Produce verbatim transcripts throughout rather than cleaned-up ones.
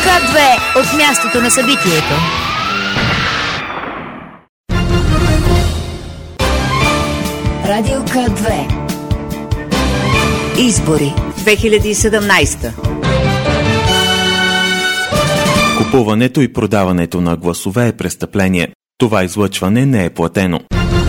К две от мястото на събитието. Радио К две. Избори две хиляди и седемнадесета. Купуването и продаването на гласове е престъпление. Това излъчване не е платено.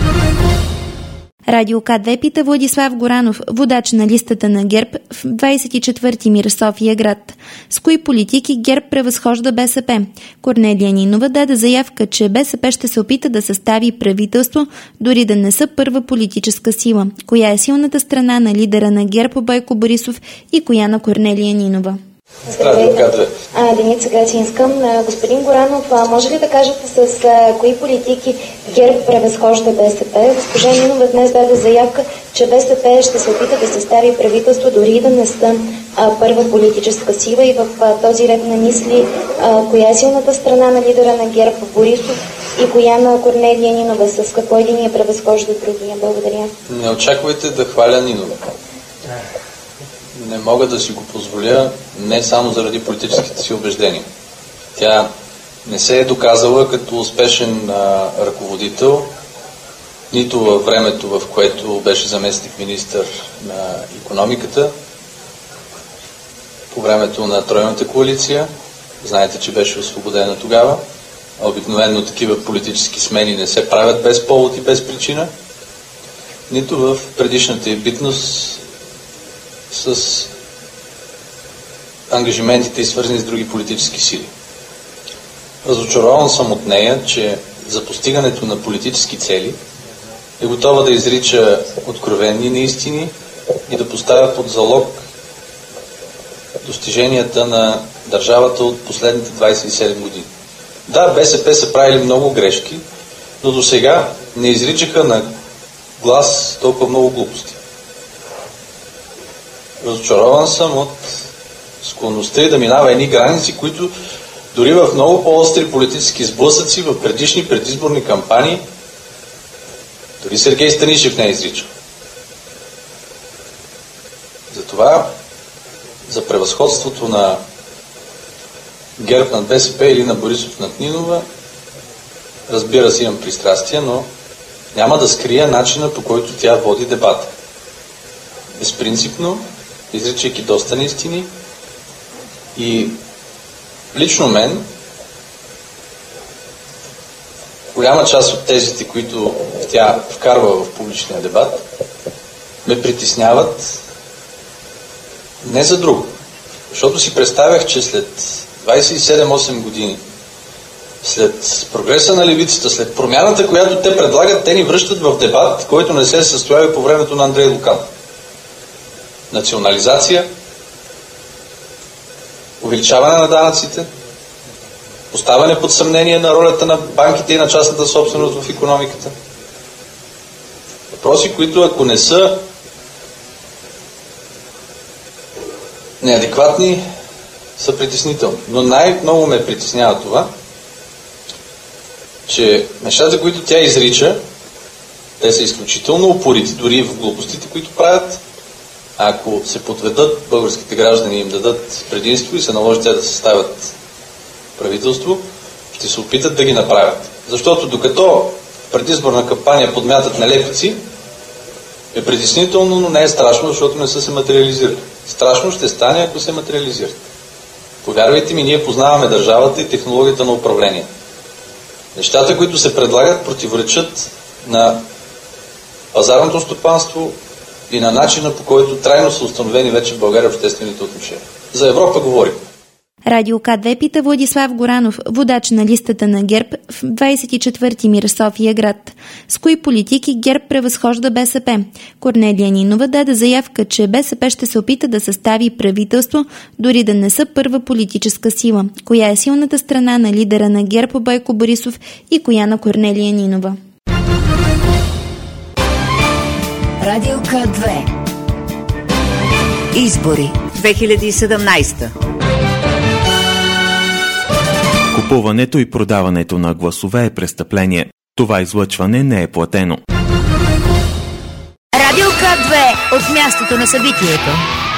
Радио К две пита Владислав Горанов, водач на листата на ГЕРБ в двадесет и четвърти МИР София град. С кои политики ГЕРБ превъзхожда БСП? Корнелия Нинова даде заявка, че БСП ще се опита да състави правителство, дори да не са първа политическа сила. Коя е силната страна на лидера на ГЕРБ Бойко Борисов и коя на Корнелия Нинова? Здравейте, Деница Гацинска. Господин Горанов, може ли да кажете с а, кои политики ГЕРБ превъзхожда БСП? Госпожа Нинова днес даде заявка, че БСП ще се опита да състави правителство, дори и да не са а, първа политическа сила, и в а, този ред на мисли, а, коя е силната страна на лидера на ГЕРБ Борисов и коя на Корнелия Нинова? С какво един я превъзхожда другия? Благодаря. Не очаквайте да хваля Нинова. Не мога да си го позволя, не само заради политическите си убеждения. Тя не се е доказала като успешен а, ръководител, нито във времето, в което беше заместник-министър на икономиката, по времето на Тройната коалиция. Знаете, че беше освободена тогава. Обикновено такива политически смени не се правят без повод и без причина. Нито в предишната й битност с ангажиментите и свързани с други политически сили. Разочарован съм от нея, че за постигането на политически цели е готова да изрича откровени неистини и да поставя под залог достиженията на държавата от последните двадесет и седем години. Да, БСП са правили много грешки, но до сега не изричаха на глас толкова много глупости. Разочарован съм от склонността и да минава едни граници, които дори в много по-остри политически сблъсъци, в предишни предизборни кампании, дори Сергей Станишев не е изричал. Затова за превъзходството на ГЕРБ над БСП или на Борисов над Нинова, разбира се, имам пристрастия, но няма да скрия начина, по който тя води дебата. Безпринципно, изричайки доста неистини, и лично мен голяма част от тезите, които тя вкарва в публичния дебат, ме притесняват не за друго. Защото си представях, че след двадесет и седем-осем години, след прогреса на левицата, след промяната, която те предлагат, те ни връщат в дебат, който не се е състоял по времето на Андрей Луканов. Национализация, увеличаване на данъците, поставяне под съмнение на ролята на банките и на частната собственост в икономиката. Въпроси, които ако не са неадекватни, са притеснителни. Но най-много ме притеснява това, че нещата, които тя изрича, те са изключително упорити, дори в глупостите, които правят. Ако се подведат българските граждани и им дадат предимство и се наложи те да съставят правителство, ще се опитат да ги направят. Защото докато в предизборна кампания подмятат нелепици, е притеснително, но не е страшно, защото не са се материализирали. Страшно ще стане, ако се материализират. Повярвайте ми, ние познаваме държавата и технологията на управление. Нещата, които се предлагат, противоречат на пазарното стопанство и на начина, по който трайно са установени вече в България обществените отношения. За Европа говорим. Радио К две пита Владислав Горанов, водач на листата на ГЕРБ в двадесет и четвърти МИР София град. С кои политики ГЕРБ превъзхожда БСП? Корнелия Нинова даде заявка, че БСП ще се опита да състави правителство, дори да не са първа политическа сила. Коя е силната страна на лидера на ГЕРБ Бойко Борисов и коя на Корнелия Нинова? Радио К две. Избори две хиляди и седемнадесета. Купуването и продаването на гласове е престъпление. Това излъчване не е платено. Радио К две от мястото на събитието.